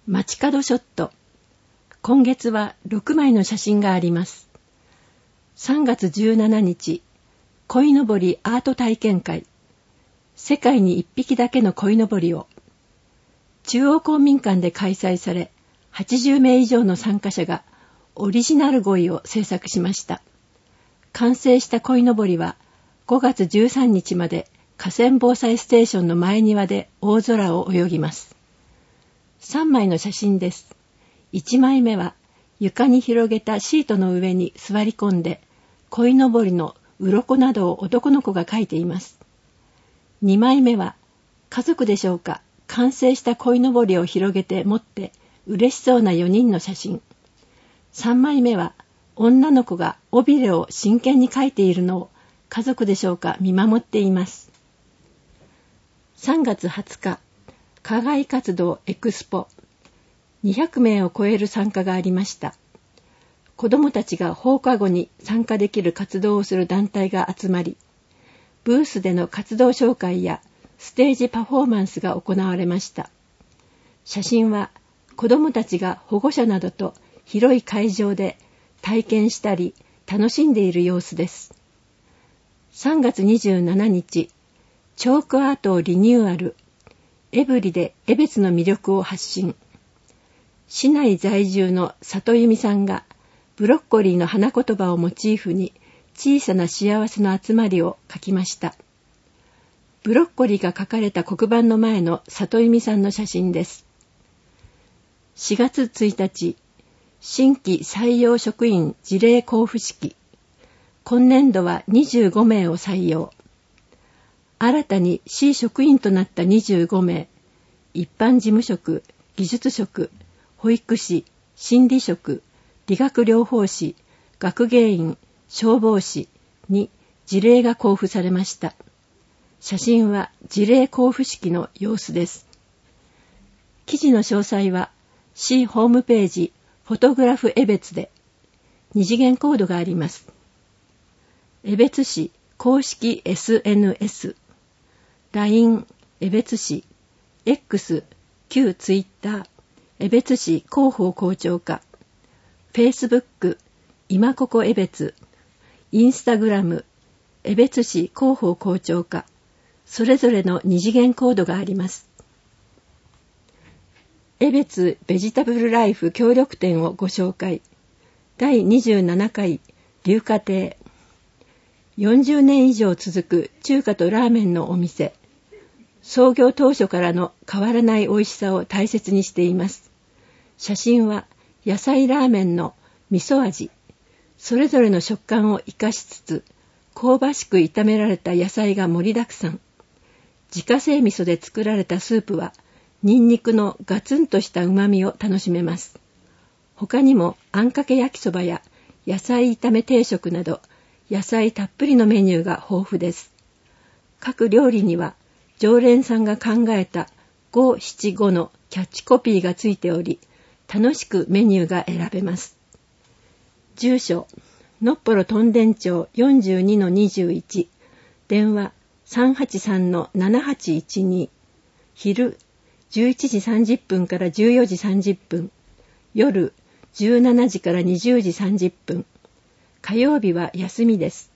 街角ショット。今月は6枚の写真があります。3月17日、鯉のぼりアート体験会。世界に1匹だけの鯉のぼりを。中央公民館で開催され、80名以上の参加者がオリジナル鯉を制作しました。完成した鯉のぼりは5月13日まで河川防災ステーションの前庭で大空を泳ぎます。3枚の写真です。1枚目は床に広げたシートの上に座り込んで鯉のぼりの鱗などを男の子が描いています。2枚目は家族でしょうか、完成した鯉のぼりを広げて持って嬉しそうな4人の写真。3枚目は女の子が尾びれを真剣に描いているのを家族でしょうか見守っています。3月20日、課外活動エクスポ。200名を超える参加がありました。子どもたちが放課後に参加できる活動をする団体が集まり、ブースでの活動紹介やステージパフォーマンスが行われました。写真は子どもたちが保護者などと広い会場で体験したり楽しんでいる様子です。3月27日、チョークアートをリニューアル。エブリで江別の魅力を発信。市内在住の里由美さんがブロッコリーの花言葉をモチーフに小さな幸せの集まりを描きました。ブロッコリーが描かれた黒板の前の里由美さんの写真です。4月1日、新規採用職員辞令交付式。今年度は25名を採用。新たに市職員となった25名、一般事務職、技術職、保育士、心理職、理学療法士、学芸員、消防士に辞令が交付されました。写真は辞令交付式の様子です。記事の詳細は市ホームページフォトグラフ江別で2次元コードがあります。江別市公式 SNS、LINE 江別市、X 旧ツイッター、江別市広報校長課、Facebook 今ここ江別、インスタグラム江別市広報校長課、それぞれの2次元コードがあります。江別ベジタブルライフ協力店をご紹介。第27回龍華亭。40年以上続く中華とラーメンのお店。創業当初からの変わらない美味しさを大切にしています。写真は野菜ラーメンの味噌味。それぞれの食感を生かしつつ、香ばしく炒められた野菜が盛りだくさん。自家製味噌で作られたスープは、ニンニクのガツンとした旨味を楽しめます。他にもあんかけ焼きそばや野菜炒め定食など、野菜たっぷりのメニューが豊富です。各料理には、常連さんが考えた575のキャッチコピーがついており、楽しくメニューが選べます。住所、のっぽろ屯田町 42-21、電話 383-7812、昼11時30分から14時30分、夜17時から20時30分、火曜日は休みです。